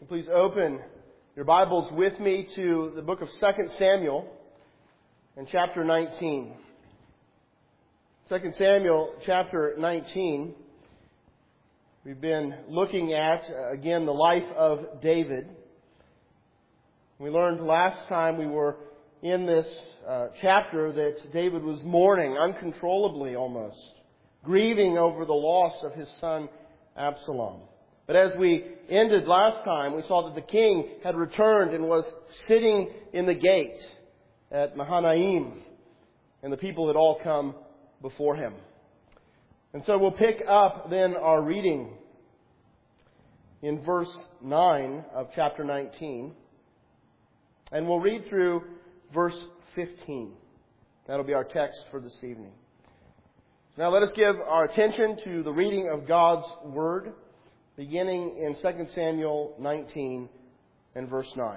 Please open your Bibles with me to the book of 2 Samuel and chapter 19. 2 Samuel chapter 19. We've been looking at, again, the life of David. We learned last time we were in this chapter that David was mourning uncontrollably almost, grieving over the loss of his son Absalom. But as we ended last time, we saw that the king had returned and was sitting in the gate at Mahanaim, and the people had all come before him. And so we'll pick up then our reading in verse 9 of chapter 19, and we'll read through verse 15. That'll be our text for this evening. Now let us give our attention to the reading of God's Word, beginning in 2 Samuel 19 and verse 9.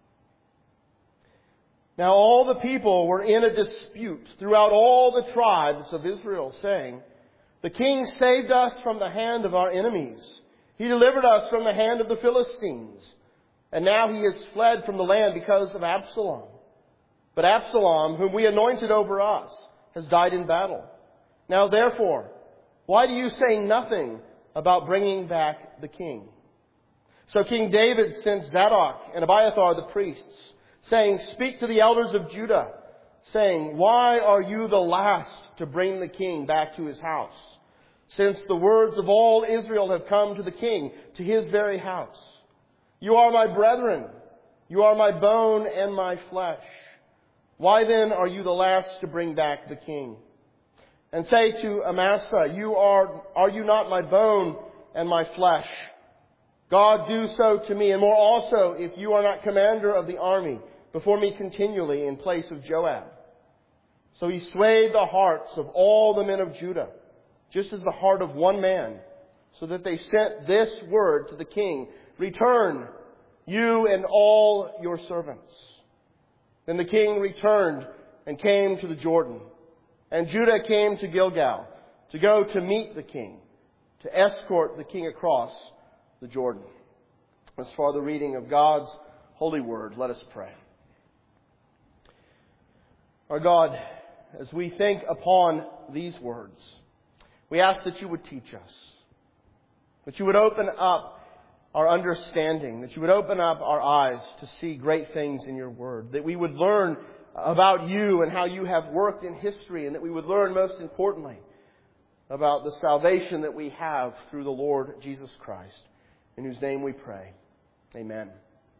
Now all the people were in a dispute throughout all the tribes of Israel, saying, "The king saved us from the hand of our enemies. He delivered us from the hand of the Philistines. And now he has fled from the land because of Absalom. But Absalom, whom we anointed over us, has died in battle. Now therefore, why do you say nothing about bringing back the king?" So King David sent Zadok and Abiathar the priests, saying, "Speak to the elders of Judah, saying, why are you the last to bring the king back to his house? Since the words of all Israel have come to the king, to his very house. You are my brethren, you are my bone and my flesh. Why then are you the last to bring back the king? And say to Amasa, are you not my bone and my flesh? God do so to me, and more also, if you are not commander of the army before me continually in place of Joab." So he swayed the hearts of all the men of Judah, just as the heart of one man, so that they sent this word to the king, "Return, you and all your servants." Then the king returned and came to the Jordan. And Judah came to Gilgal to go to meet the king, to escort the king across the Jordan. As for the reading of God's holy word, let us pray. Our God, as we think upon these words, we ask that you would teach us, that you would open up our understanding, that you would open up our eyes to see great things in your word, that we would learn about you and how you have worked in history, and that we would learn, most importantly, about the salvation that we have through the Lord Jesus Christ, in whose name we pray. Amen.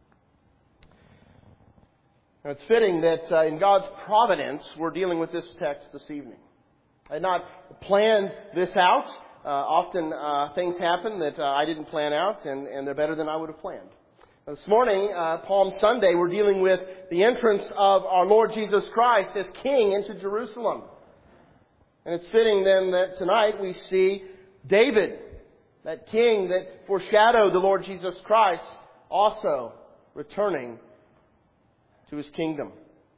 Now, it's fitting that in God's providence, we're dealing with this text this evening. I had not planned this out. Often things happen that I didn't plan out, and they're better than I would have planned. This morning, Palm Sunday, we're dealing with the entrance of our Lord Jesus Christ as King into Jerusalem. And it's fitting then that tonight we see David, that King that foreshadowed the Lord Jesus Christ, also returning to his kingdom.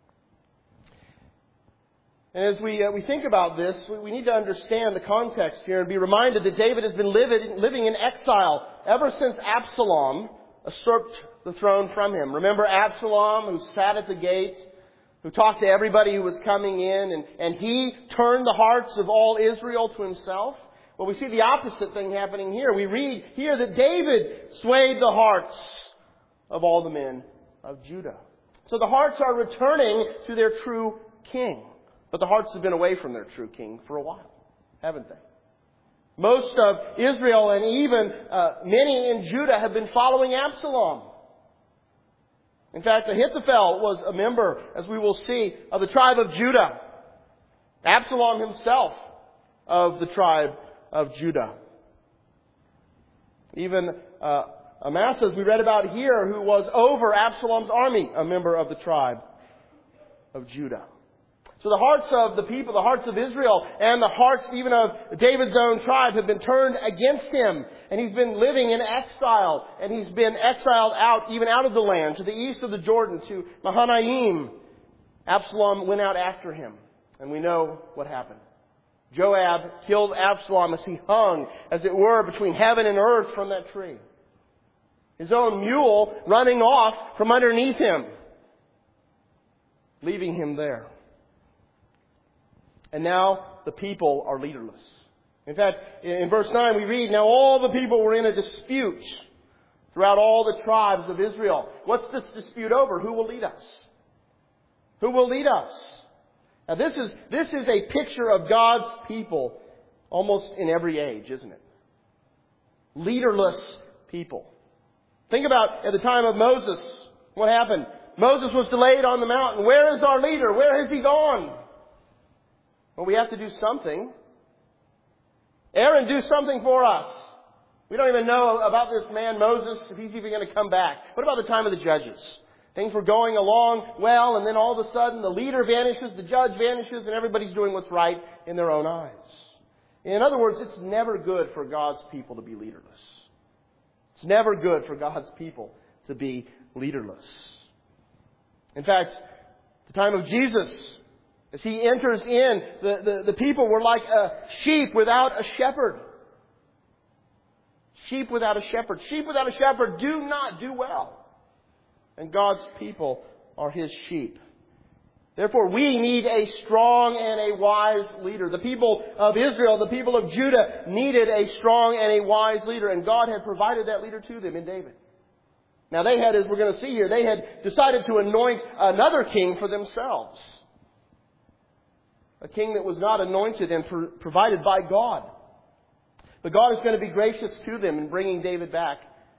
And as we think about this, we need to understand the context here and be reminded that David has been living in exile ever since Absalom usurped the throne from him. Remember Absalom, who sat at the gate, who talked to everybody who was coming in, and he turned the hearts of all Israel to himself? Well, we see the opposite thing happening here. We read here that David swayed the hearts of all the men of Judah. So the hearts are returning to their true king. But the hearts have been away from their true king for a while, haven't they? Most of Israel and even many in Judah have been following Absalom. In fact, Ahithophel was a member, as we will see, of the tribe of Judah. Absalom himself of the tribe of Judah. Even Amasa, as we read about here, who was over Absalom's army, a member of the tribe of Judah. So the hearts of the people, the hearts of Israel, and the hearts even of David's own tribe have been turned against him. And he's been living in exile. And he's been exiled out, even out of the land, to the east of the Jordan, to Mahanaim. Absalom went out after him. And we know what happened. Joab killed Absalom as he hung, as it were, between heaven and earth from that tree. His own mule running off from underneath him, leaving him there. And now the people are leaderless. In fact, in verse 9 we read, now all the people were in a dispute throughout all the tribes of Israel. What's this dispute over? Who will lead us? Who will lead us? Now this is a picture of God's people almost in every age, isn't it? Leaderless people. Think about at the time of Moses, what happened? Moses was delayed on the mountain. Where is our leader? Where has he gone? Well, we have to do something. Aaron, do something for us. We don't even know about this man Moses, if he's even going to come back. What about the time of the judges? Things were going along well, and then all of a sudden the leader vanishes, the judge vanishes, and everybody's doing what's right in their own eyes. In other words, it's never good for God's people to be leaderless. It's never good for God's people to be leaderless. In fact, the time of Jesus, as he enters in, the people were like a sheep without a shepherd. Sheep without a shepherd. Sheep without a shepherd do not do well. And God's people are His sheep. Therefore, we need a strong and a wise leader. The people of Israel, the people of Judah needed a strong and a wise leader. And God had provided that leader to them in David. Now they had, as we're going to see here, they had decided to anoint another king for themselves. A king that was not anointed and provided by God. But God is going to be gracious to them in bringing David back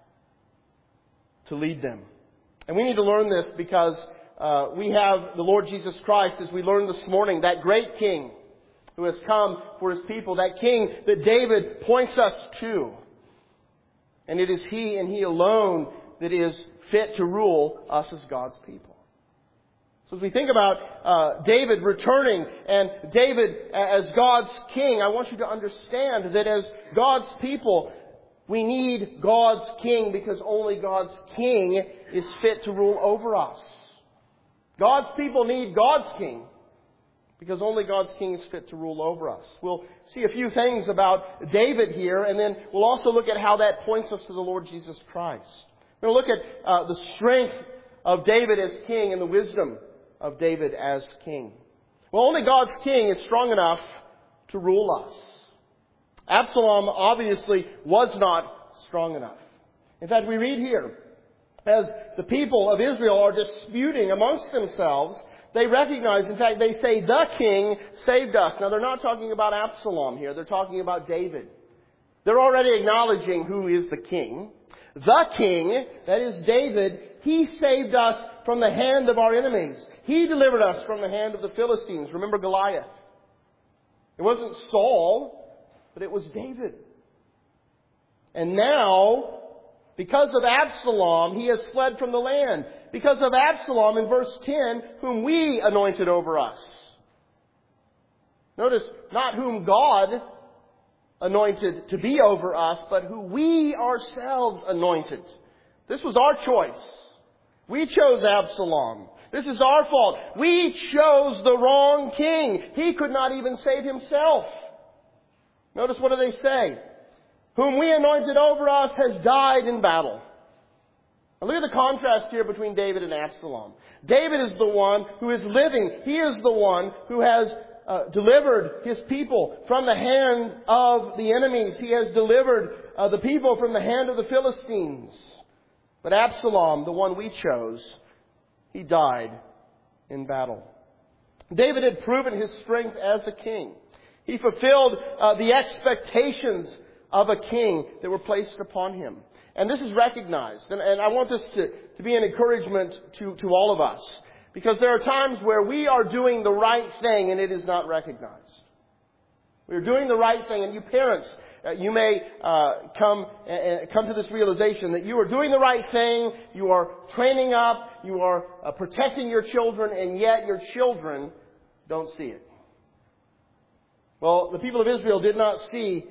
to lead them. And we need to learn this because we have the Lord Jesus Christ, as we learned this morning, that great King who has come for His people, that King that David points us to. And it is He and He alone that is fit to rule us as God's people. So as we think about David returning and David as God's King, I want you to understand that as God's people, we need God's King because only God's King is fit to rule over us. God's people need God's King because only God's King is fit to rule over us. We'll see a few things about David here, and then we'll also look at how that points us to the Lord Jesus Christ. We'll look at the strength of David as king and the wisdom of David as king. Well, only God's king is strong enough to rule us. Absalom obviously was not strong enough. In fact, we read here, as the people of Israel are disputing amongst themselves, they recognize, in fact, they say, the king saved us. Now, they're not talking about Absalom here. They're talking about David. They're already acknowledging who is the king. The king, that is David, he saved us from the hand of our enemies. He delivered us from the hand of the Philistines. Remember Goliath. It wasn't Saul, but it was David. And now, because of Absalom, he has fled from the land. Because of Absalom, in verse 10, whom we anointed over us. Notice, not whom God anointed to be over us, but who we ourselves anointed. This was our choice. We chose Absalom. This is our fault. We chose the wrong king. He could not even save himself. Notice what do they say? Whom we anointed over us has died in battle. Now look at the contrast here between David and Absalom. David is the one who is living. He is the one who has delivered his people from the hand of the enemies. He has delivered the people from the hand of the Philistines. But Absalom, the one we chose, he died in battle. David had proven his strength as a king. He fulfilled the expectations of a king that were placed upon him. And this is recognized. And I want this to be an encouragement to all of us. Because there are times where we are doing the right thing and it is not recognized. We are doing the right thing, and you parents, you may come to this realization that you are doing the right thing, you are training up, you are protecting your children, and yet your children don't see it. Well, the people of Israel did not see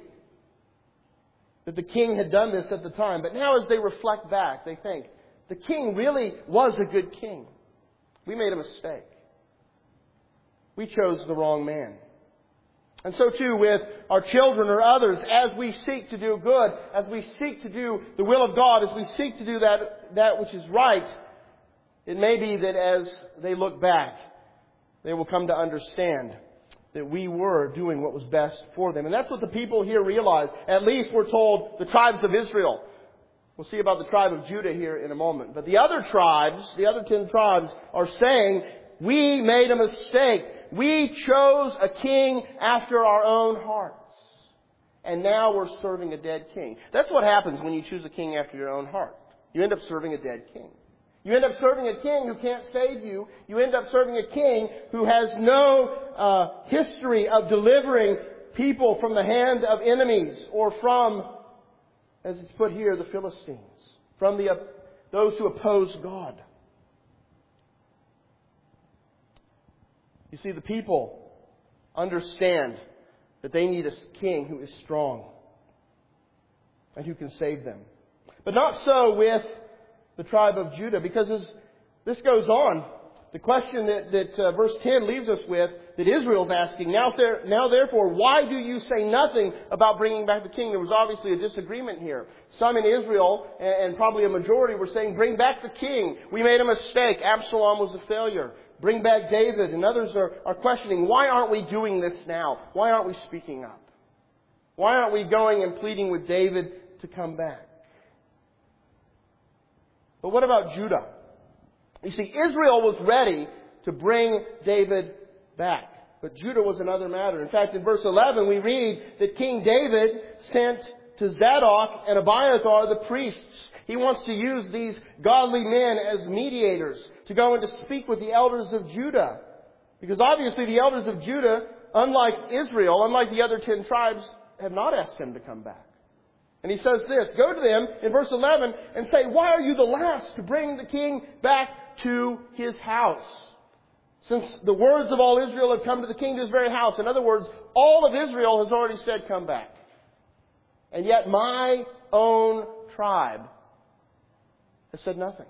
that the king had done this at the time. But now as they reflect back, they think, the king really was a good king. We made a mistake. We chose the wrong man. And so too with our children or others, as we seek to do good, as we seek to do the will of God, as we seek to do that which is right, it may be that as they look back, they will come to understand that we were doing what was best for them. And that's what the people here realized. At least we're told the tribes of Israel. We'll see about the tribe of Judah here in a moment. But the other tribes, the other 10 tribes, are saying, we made a mistake. We chose a king after our own hearts. And now we're serving a dead king. That's what happens when you choose a king after your own heart. You end up serving a dead king. You end up serving a king who can't save you. You end up serving a king who has no history of delivering people from the hand of enemies or from, as it's put here, the Philistines, from those who oppose God. You see, the people understand that they need a king who is strong and who can save them. But not so with the tribe of Judah, because as this goes on, the question that verse 10 leaves us with, that Israel's asking, now therefore, why do you say nothing about bringing back the king? There was obviously a disagreement here. Some in Israel, and probably a majority, were saying, bring back the king. We made a mistake. Absalom was a failure. Bring back David. And others are questioning, why aren't we doing this now? Why aren't we speaking up? Why aren't we going and pleading with David to come back? But what about Judah? You see, Israel was ready to bring David back. But Judah was another matter. In fact, in verse 11, we read that King David sent to Zadok and Abiathar the priests. He wants to use these godly men as mediators to go and to speak with the elders of Judah. Because obviously the elders of Judah, unlike Israel, unlike the other 10 tribes, have not asked him to come back. And he says this, go to them in verse 11 and say, why are you the last to bring the king back to his house? Since the words of all Israel have come to the king to his very house. In other words, all of Israel has already said, come back. And yet my own tribe has said nothing.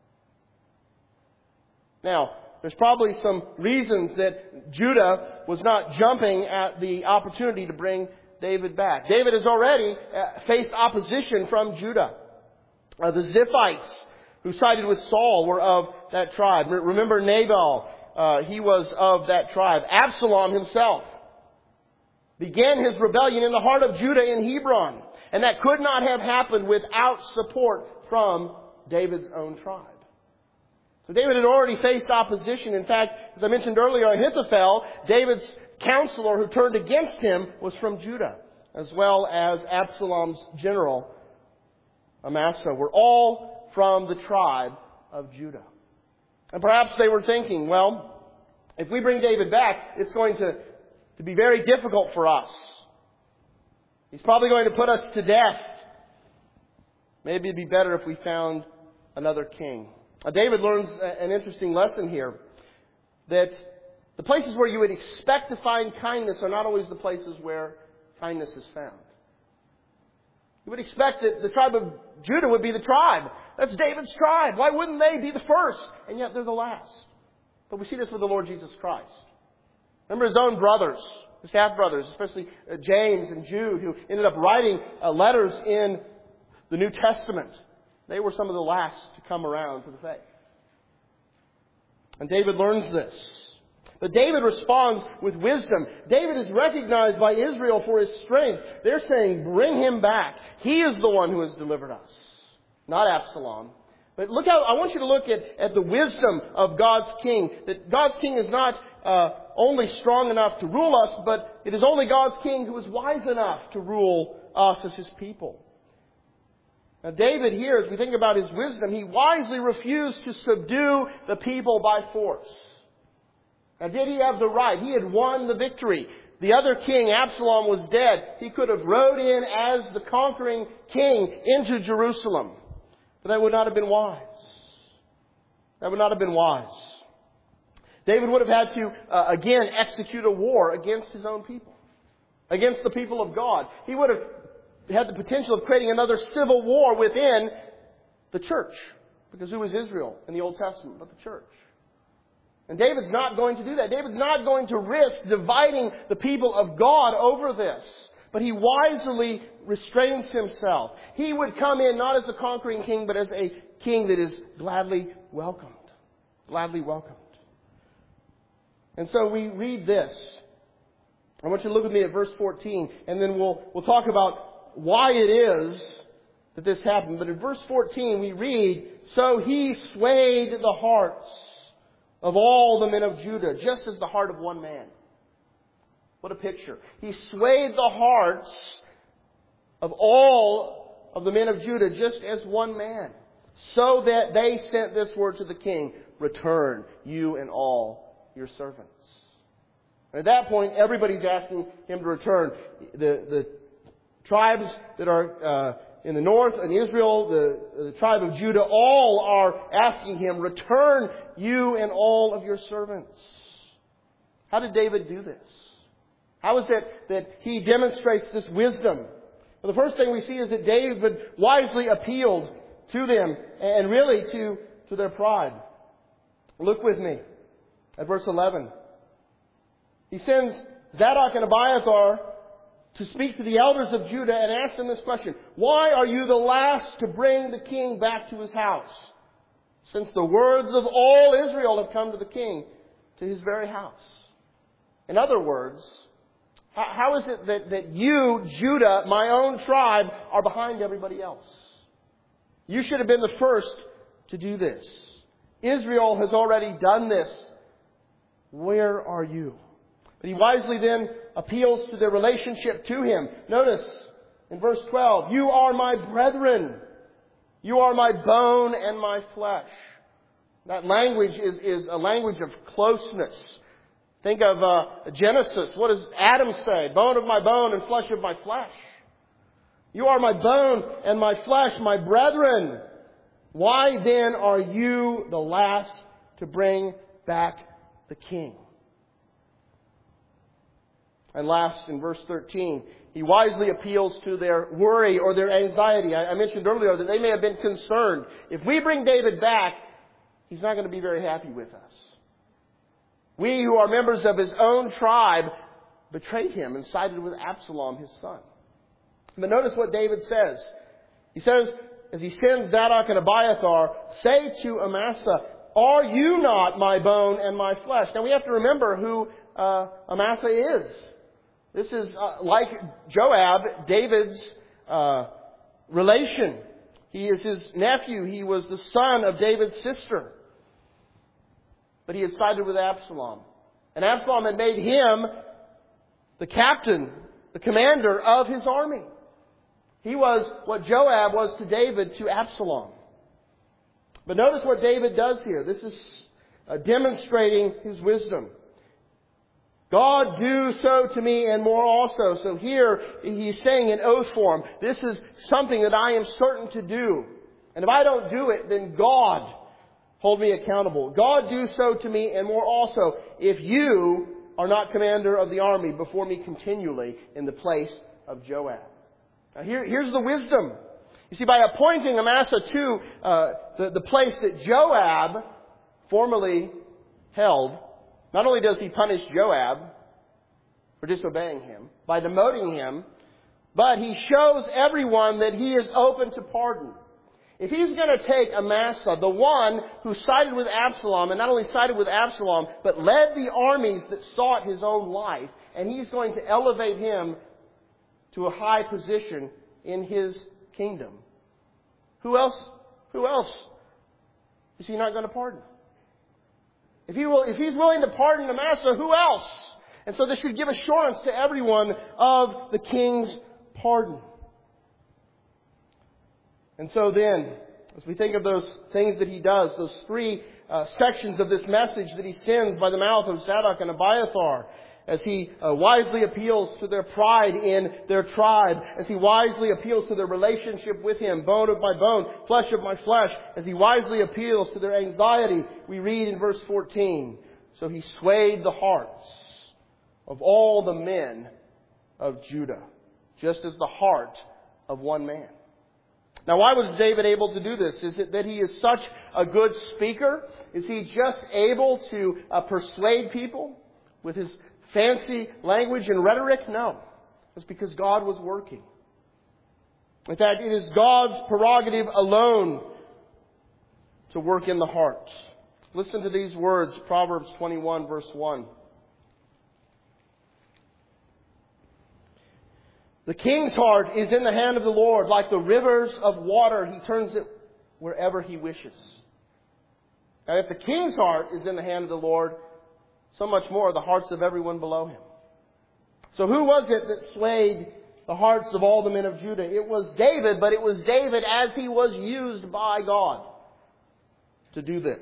Now, there's probably some reasons that Judah was not jumping at the opportunity to bring David back. David has already faced opposition from Judah. The Ziphites who sided with Saul were of that tribe. Remember Nabal, he was of that tribe. Absalom himself began his rebellion in the heart of Judah in Hebron. And that could not have happened without support from David's own tribe. So David had already faced opposition. In fact, as I mentioned earlier, Ahithophel, David's counselor who turned against him, was from Judah, as well as Absalom's general, Amasa, were all from the tribe of Judah. And perhaps they were thinking, well, if we bring David back, it's going to be very difficult for us. He's probably going to put us to death. Maybe it'd be better if we found another king. David learns an interesting lesson here, that the places where you would expect to find kindness are not always the places where kindness is found. You would expect that the tribe of Judah would be the tribe. That's David's tribe. Why wouldn't they be the first? And yet they're the last. But we see this with the Lord Jesus Christ. Remember his own brothers, his half-brothers, especially James and Jude, who ended up writing letters in the New Testament. They were some of the last to come around to the faith. And David learns this. But David responds with wisdom. David is recognized by Israel for his strength. They're saying, bring him back. He is the one who has delivered us, not Absalom. But look out, I want you to look at the wisdom of God's king. That God's king is not only strong enough to rule us, but it is only God's king who is wise enough to rule us as his people. Now David here, as we think about his wisdom, he wisely refused to subdue the people by force. Now did he have the right? He had won the victory. The other king, Absalom, was dead. He could have rode in as the conquering king into Jerusalem. But that would not have been wise. That would not have been wise. David would have had to, again, execute a war against his own people. Against the people of God. He would have had the potential of creating another civil war within the church. Because who was Israel in the Old Testament but the church? And David's not going to do that. David's not going to risk dividing the people of God over this. But he wisely restrains himself. He would come in not as a conquering king, but as a king that is gladly welcomed. Gladly welcomed. And so we read this. I want you to look with me at verse 14, and then we'll talk about why it is that this happened. But in verse 14 we read, "So he swayed the hearts of all the men of Judah, just as the heart of one man." What a picture. He swayed the hearts of all of the men of Judah, just as one man, so that they sent this word to the king, "Return, you and all your servants." And at that point, everybody's asking him to return. The tribes that are in the north, in Israel, the tribe of Judah, all are asking him, "Return, you and all of your servants." How did David do this? How is it that he demonstrates this wisdom? Well, the first thing we see is that David wisely appealed to them and really to their pride. Look with me at verse 11. He sends Zadok and Abiathar to speak to the elders of Judah and ask them this question: "Why are you the last to bring the king back to his house, since the words of all Israel have come to the king, to his very house?" In other words, how is it that you, Judah, my own tribe, are behind everybody else? You should have been the first to do this. Israel has already done this. Where are you? But he wisely then appeals to their relationship to him. Notice in verse 12, "You are my brethren. You are my bone and my flesh." That language is a language of closeness. Think of Genesis. What does Adam say? "Bone of my bone and flesh of my flesh." You are my bone and my flesh, my brethren. Why then are you the last to bring back the king? And last, in verse 13, he wisely appeals to their worry or their anxiety. I mentioned earlier that they may have been concerned. If we bring David back, he's not going to be very happy with us. We who are members of his own tribe betrayed him and sided with Absalom, his son. But notice what David says. He says, as he sends Zadok and Abiathar, "Say to Amasa, are you not my bone and my flesh?" Now we have to remember who Amasa is. This is like Joab, David's relation. He is his nephew. He was the son of David's sister. But he had sided with Absalom. And Absalom had made him the captain, the commander of his army. He was what Joab was to David to Absalom. But notice what David does here. This is demonstrating his wisdom. "God, do so to me and more also." So here he's saying in oath form, this is something that I am certain to do. And if I don't do it, then God hold me accountable. "God, do so to me and more also, if you are not commander of the army before me continually in the place of Joab." Now here's the wisdom. You see, by appointing Amasa to the place that Joab formerly held, not only does he punish Joab for disobeying him by demoting him, but he shows everyone that he is open to pardon. If he's going to take Amasa, the one who sided with Absalom, and not only sided with Absalom, but led the armies that sought his own life, and he's going to elevate him to a high position in his kingdom, who else is he not going to pardon? If he's willing to pardon Amasa, who else? And so this should give assurance to everyone of the king's pardon. And so then, as we think of those things that he does, those three sections of this message that he sends by the mouth of Zadok and Abiathar, as he wisely appeals to their pride in their tribe, as he wisely appeals to their relationship with him, bone of my bone, flesh of my flesh, as he wisely appeals to their anxiety, we read in verse 14, "So he swayed the hearts of all the men of Judah, just as the heart of one man." Now, why was David able to do this? Is it that he is such a good speaker? Is he just able to persuade people with his fancy language and rhetoric? No. It's because God was working. In fact, it is God's prerogative alone to work in the heart. Listen to these words, Proverbs 21, verse 1. The king's heart is in the hand of the Lord. Like the rivers of water, He turns it wherever He wishes. And if the king's heart is in the hand of the Lord, so much more the hearts of everyone below him. So who was it that swayed the hearts of all the men of Judah? It was David, but it was David as he was used by God to do this.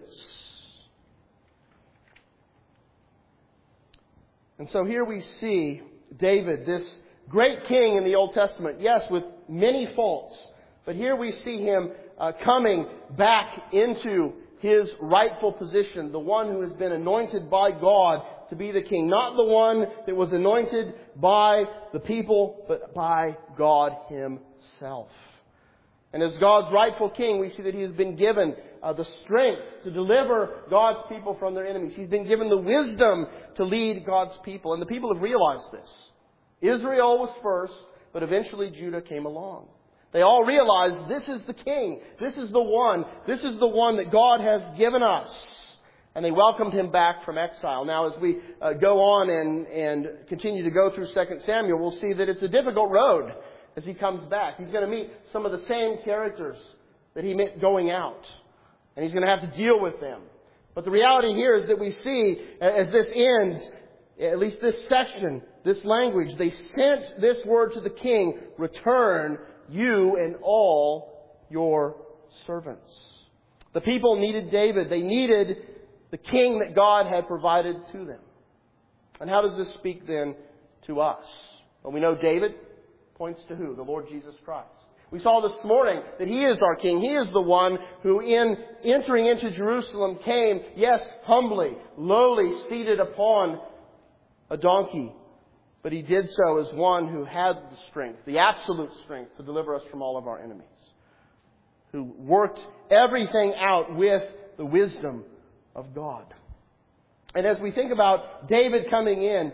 And so here we see David, this great king in the Old Testament, yes, with many faults. But here we see him coming back into his rightful position, the one who has been anointed by God to be the king. Not the one that was anointed by the people, but by God Himself. And as God's rightful king, we see that He has been given the strength to deliver God's people from their enemies. He's been given the wisdom to lead God's people. And the people have realized this. Israel was first, but eventually Judah came along. They all realized this is the king. This is the one. This is the one that God has given us. And they welcomed him back from exile. Now, as we go on and continue to go through 2 Samuel, we'll see that it's a difficult road as he comes back. He's going to meet some of the same characters that he met going out. And he's going to have to deal with them. But the reality here is that we see, as this ends, at least this section, this language, they sent this word to the king, return you and all your servants. The people needed David. They needed the king that God had provided to them. And how does this speak then to us? Well, we know David points to who? The Lord Jesus Christ. We saw this morning that He is our King. He is the one who in entering into Jerusalem came, yes, humbly, lowly, seated upon a donkey. But He did so as one who had the strength, the absolute strength to deliver us from all of our enemies. Who worked everything out with the wisdom of God. And as we think about David coming in,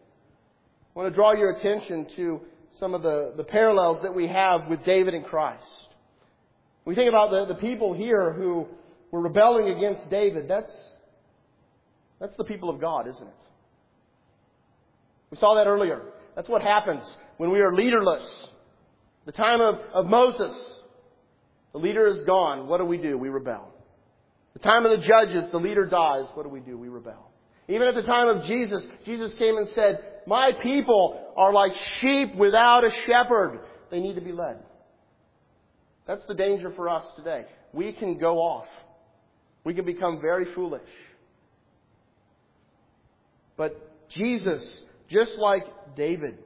I want to draw your attention to some of the parallels that we have with David and Christ. We think about the people here who were rebelling against David. That's the people of God, isn't it? We saw that earlier. That's what happens when we are leaderless. The time of Moses, the leader is gone. What do? We rebel. The time of the judges, the leader dies. What do? We rebel. Even at the time of Jesus, Jesus came and said, my people are like sheep without a shepherd. They need to be led. That's the danger for us today. We can go off. We can become very foolish. But Jesus, just like David,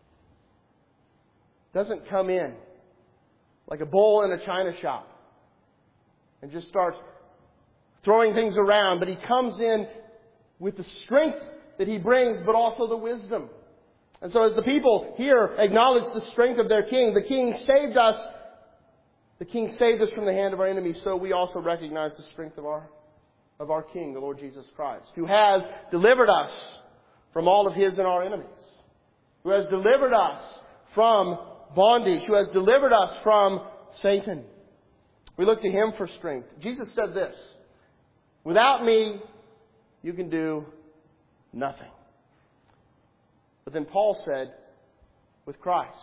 doesn't come in like a bull in a china shop and just starts throwing things around. But He comes in with the strength that He brings, but also the wisdom. And so as the people here acknowledge the strength of their king, the king saved us. The king saved us from the hand of our enemies. So we also recognize the strength of our King, the Lord Jesus Christ, who has delivered us from all of His and our enemies, who has delivered us from bondage, who has delivered us from Satan. We look to Him for strength. Jesus said this, without me, you can do nothing. But then Paul said, with Christ,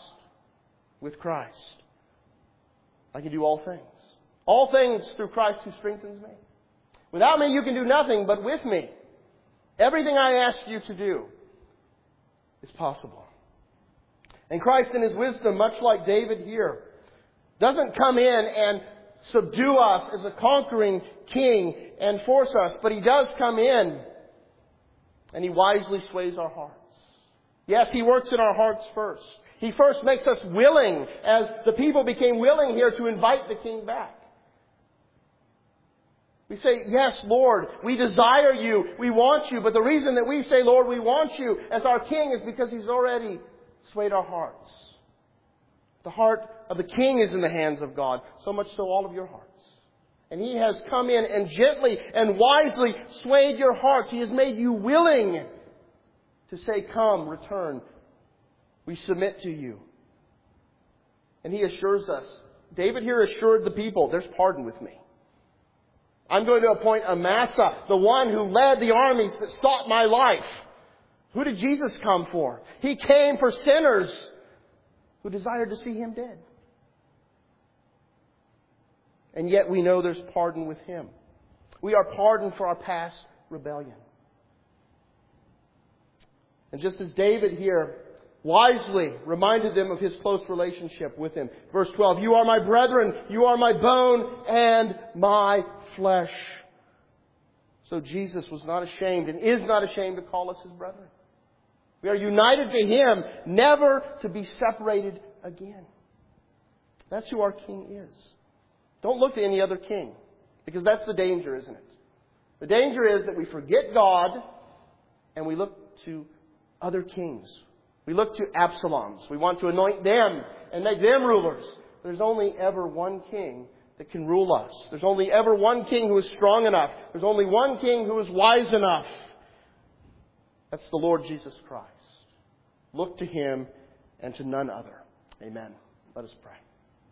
I can do all things. All things through Christ who strengthens me. Without me, you can do nothing, but with me, everything I ask you to do is possible. And Christ in His wisdom, much like David here, doesn't come in and subdue us as a conquering king and force us, but He does come in and He wisely sways our hearts. Yes, He works in our hearts first. He first makes us willing, as the people became willing here, to invite the king back. We say, yes, Lord, we desire you, we want you. But the reason that we say, Lord, we want you as our king is because He's already swayed our hearts. The heart of the king is in the hands of God, so much so all of your hearts. And He has come in and gently and wisely swayed your hearts. He has made you willing to say, come, return. We submit to you. And He assures us. David here assured the people, there's pardon with me. I'm going to appoint Amasa, the one who led the armies that sought my life. Who did Jesus come for? He came for sinners who desired to see Him dead. And yet we know there's pardon with Him. We are pardoned for our past rebellion. And just as David here wisely reminded them of his close relationship with Him. Verse 12, you are my brethren, you are my bone and my flesh. So Jesus was not ashamed and is not ashamed to call us His brethren. We are united to Him, never to be separated again. That's who our King is. Don't look to any other king, because that's the danger, isn't it? The danger is that we forget God and we look to other kings. We look to Absaloms. We want to anoint them and make them rulers. There's only ever one king that can rule us. There's only ever one king who is strong enough. There's only one king who is wise enough. That's the Lord Jesus Christ. Look to Him and to none other. Amen. Let us pray.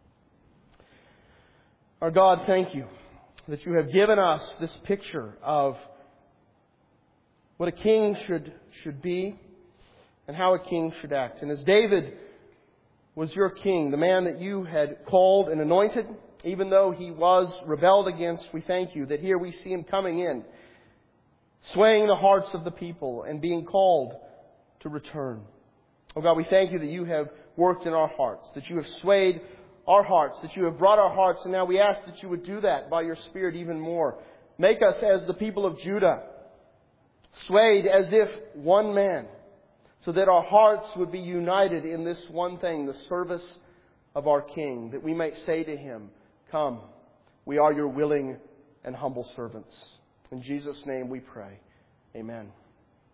Our God, thank You that You have given us this picture of what a king should be and how a king should act. And as David was Your king, the man that You had called and anointed, even though he was rebelled against, we thank You that here we see him coming in, swaying the hearts of the people and being called to return. Oh God, we thank You that You have worked in our hearts, that You have swayed our hearts, that You have brought our hearts, and now we ask that You would do that by Your Spirit even more. Make us as the people of Judah, swayed as if one man, so that our hearts would be united in this one thing, the service of our King, that we might say to Him, come, we are Your willing and humble servants. In Jesus' name we pray. Amen.